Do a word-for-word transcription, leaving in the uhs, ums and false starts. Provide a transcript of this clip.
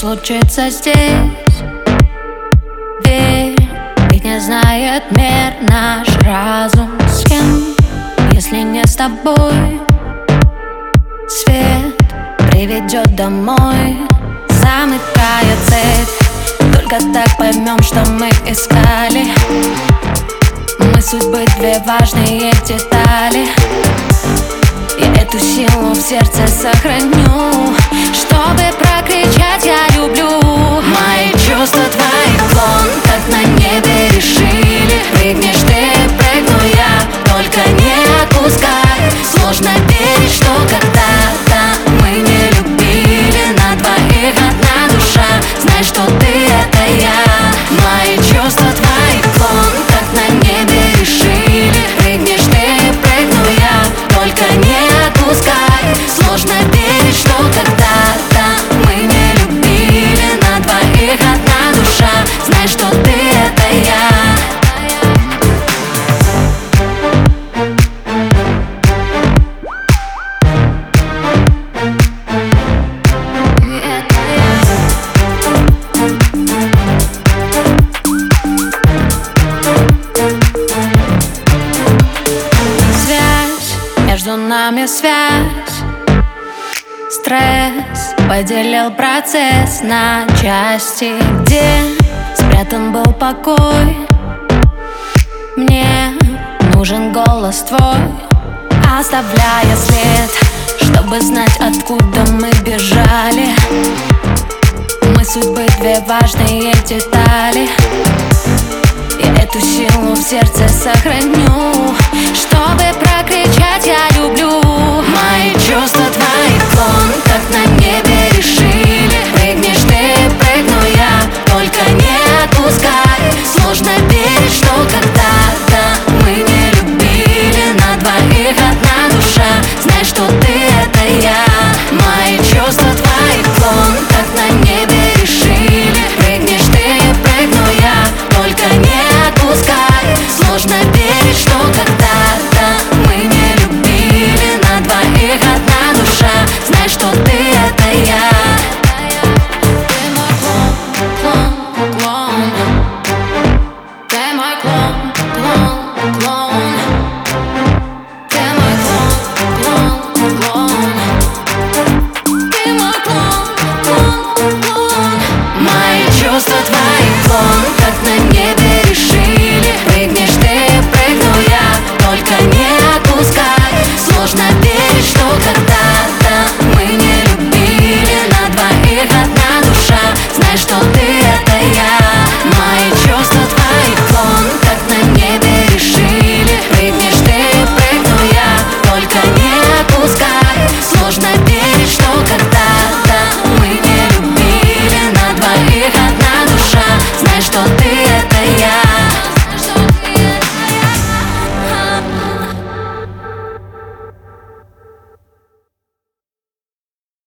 случится здесь? Верь, ведь не знает мир наш разум. С кем, если не с тобой? Свет приведет домой, замыкая цепь. Только так поймем, что мы искали. Мы судьбы две важные детали. Я эту силу в сердце сохраню, чтобы прокричать «я люблю». Мои чувства твои клон, как на небе решили. Прыгнешь ты, прыгну я, только не отпускай. Сложно верить, что когда-то мы не любили. На двоих одна душа, знай, что ты — это я. Мои чувства твои клон, как на небе решили. Прыгнешь ты, прыгну я, только не отпускай. Сложно верить, что когда-то мы не любили. На двоих одна душа, знай, что ты — это я. Между нами связь, стресс поделил процесс на части. Где спрятан был покой? Мне нужен голос твой, оставляя след, чтобы знать, откуда мы бежали. Мы судьбы две важные детали. Я эту силу в сердце сохраню, чтобы прокричать «я люблю». Мои чувства твои клон, как на небе решили. Прыгнешь ты, прыгну я, только не отпускай. Сложно верить, что когда-то мы не любили. На двоих одна душа, знай, что ты — это я. Мои чувства твои клон, как на небе решили. Прыгнешь ты, прыгну я, только не отпускай. Сложно верить, что когда-то мы не любили. На двоих одна душа, знай, что ты